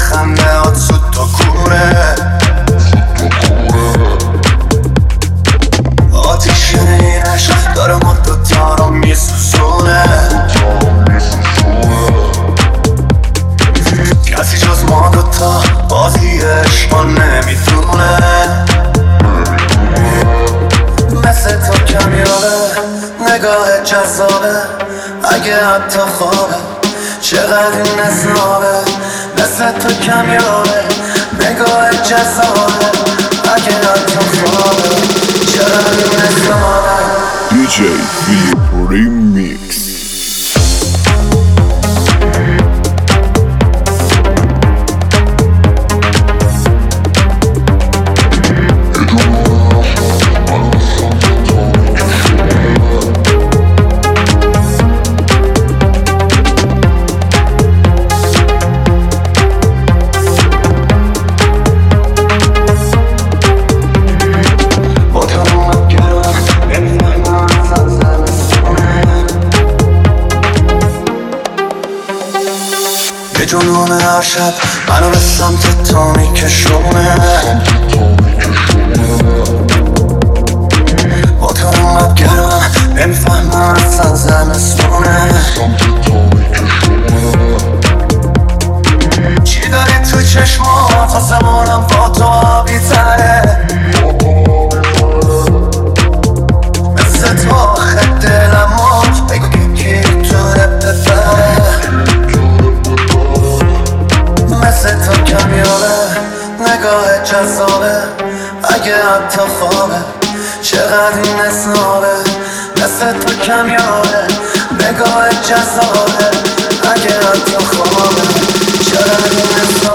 خنده ها تو کوره، آتیش این عشق داره ما دوتا رو میسوزونه. کسی جز ما دوتا بازی عشقا نمیدونه. مثل تو کمیابه، نگاه جذابه، اگه حتی خوابه چقدر این نصابه. مثل تو کمیابه، نگاه جذابه، اگه حتی خوابه چقدر این نصابه. DJ Philip Remix. جنون هر شب منو به سمت تو میکشونه. با تو انقدر گرم نمیفهمم اصلا زمستونه. چی داری تو چشمات آسمونم با تو آبی تره. مثل تو آخه دلم مرد، بگو کی تو بفره. مثل تو کمیابه، نگاه جذابه، اگه حتی خوابه چقدر این نصابه. مثل تو کمیابه، نگاه جذابه، اگه حتی خوابه چقدر این نصابه.